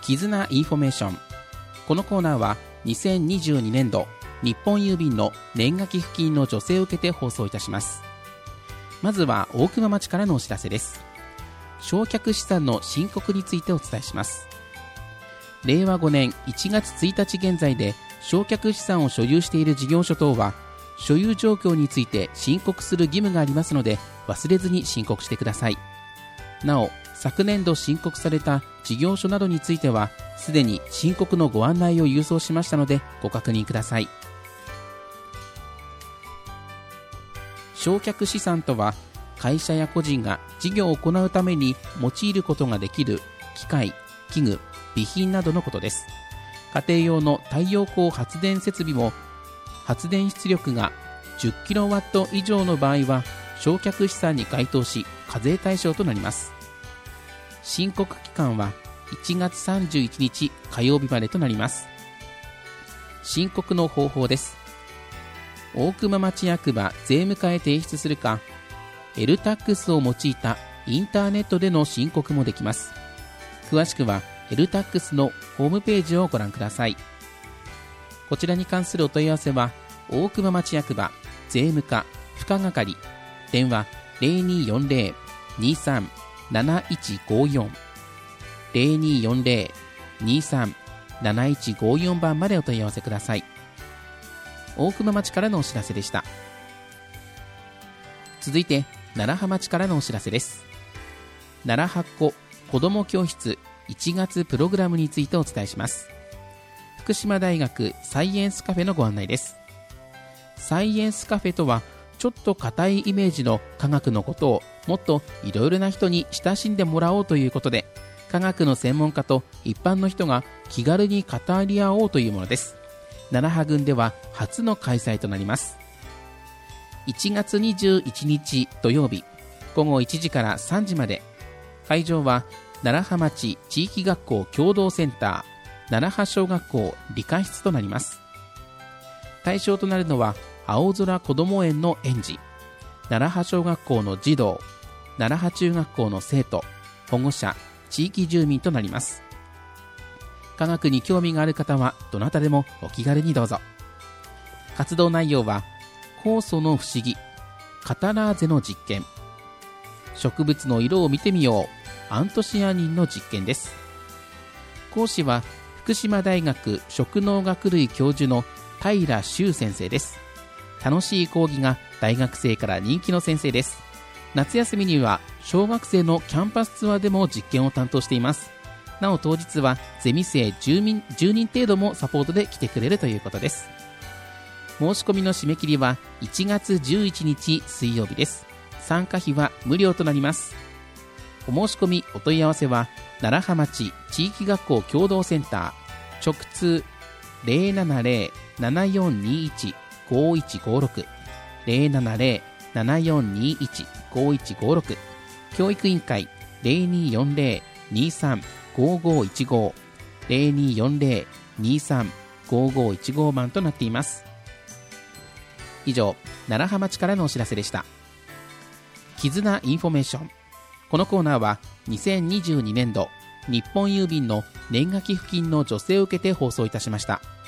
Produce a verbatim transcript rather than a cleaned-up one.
絆インフォメーション。このコーナーはにせんにじゅうにねんど日本郵便の年賀寄付金の助成を受けて放送いたします。まずは大熊町からのお知らせです。償却資産の申告についてお伝えします。れいわごねんいちがつついたち現在で償却資産を所有している事業所等は所有状況について申告する義務がありますので、忘れずに申告してください。なお、昨年度申告された事業所などについてはすでに申告のご案内を郵送しましたのでご確認ください。償却資産とは、会社や個人が事業を行うために用いることができる機械、器具、備品などのことです。家庭用の太陽光発電設備も発電出力が じゅっキロワット 以上の場合は償却資産に該当し課税対象となります。申告期間はいちがつさんじゅういちにち火曜日までとなります。申告の方法です。大熊町役場税務課へ提出するか、 エルタックス を用いたインターネットでの申告もできます。詳しくは エルタックス のホームページをご覧ください。こちらに関するお問い合わせは大熊町役場税務課付加係、電話 ゼロにーよんゼロ にーさん なないちごよん ゼロにーよんゼロ にーさん なないちごよん 番までお問い合わせください。大熊町からのお知らせでした。続いて楢葉町からのお知らせです。楢葉っ子子ども教室いちがつプログラムについてお伝えします。福島大学サイエンスカフェのご案内です。サイエンスカフェとは、ちょっと硬いイメージの科学のことをもっといろいろな人に親しんでもらおうということで、科学の専門家と一般の人が気軽に語り合おうというものです。楢葉郡では初の開催となります。いちがつにじゅういちにち土曜日ごごいちじからさんじまで、会場は楢葉町地域学校共同センター楢葉小学校理科室となります。対象となるのは青空こども園の園児、楢葉小学校の児童、楢葉中学校の生徒、保護者、地域住民となります。科学に興味がある方はどなたでもお気軽にどうぞ。活動内容は酵素の不思議、カタラーゼの実験、植物の色を見てみよう、アントシアニンの実験です。講師は福島大学食農学類教授の平修先生です。楽しい講義が大学生から人気の先生です。夏休みには小学生のキャンパスツアーでも実験を担当しています。なお当日はゼミ生じゅうにん程度もサポートで来てくれるということです。申し込みの締め切りはいちがつじゅういちにち水曜日です。参加費は無料となります。お申し込みお問い合わせは楢葉町地域学校共同センター直通 ゼロななゼロ ななよんにいち ごいちごろく ゼロななゼロ ななよんにいち ごいちごろく、教育委員会 ゼロにーよんゼロ にーさん ごごいちご ゼロにーよんゼロ にーさん ごごいちご 番となっています。以上、楢葉町からのお知らせでした。絆インフォメーション。このコーナーはにせんにじゅうにねんど日本郵便の年賀寄付金の助成を受けて放送いたしました。